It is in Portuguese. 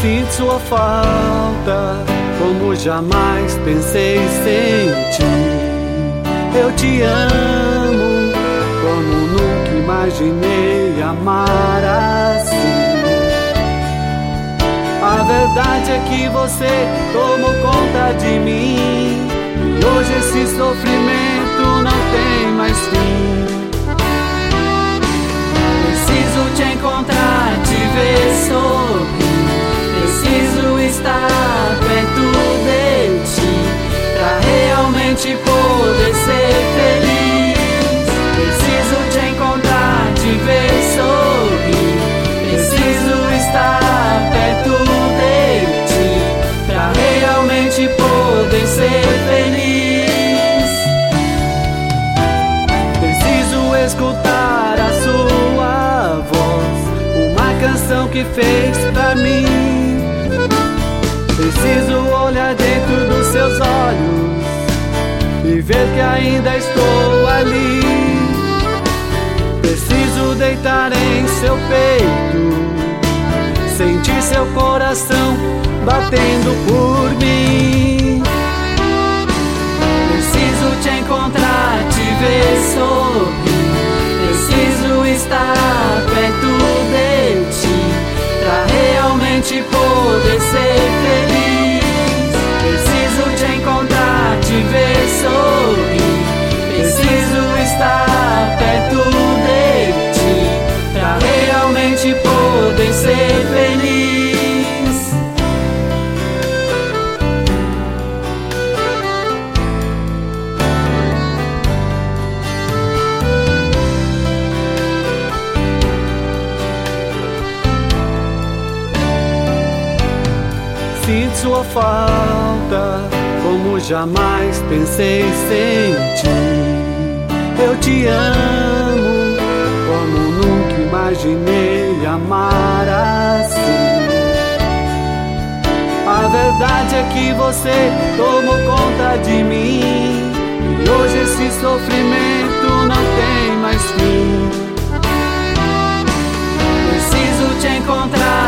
Sinto sua falta, como jamais pensei sentir. Eu te amo, como nunca imaginei amar assim. A verdade é que você tomou conta de mim, e hoje esse sofrimento não tem mais fim. Preciso te encontrar, te ver sorrir. Preciso estar perto de ti, pra realmente poder ser feliz. Preciso te encontrar, te ver sorrir. Preciso estar perto de ti, pra realmente poder ser feliz. Preciso escutar a sua voz, uma canção que fez pra mim. Preciso olhar dentro dos seus olhos e ver que ainda estou ali. Preciso deitar em seu peito, sentir seu coração batendo por mim. Preciso te encontrar, te ver sorrir. Preciso estar perto de ti, pra realmente poder ser feliz. Preciso te encontrar, te ver sorrir. Preciso estar perto de ti, pra realmente poder ser feliz. Sinto sua falta, como jamais pensei sentir. Eu te amo, como nunca imaginei amar assim. A verdade é que você tomou conta de mim, e hoje esse sofrimento não tem mais fim. Preciso te encontrar,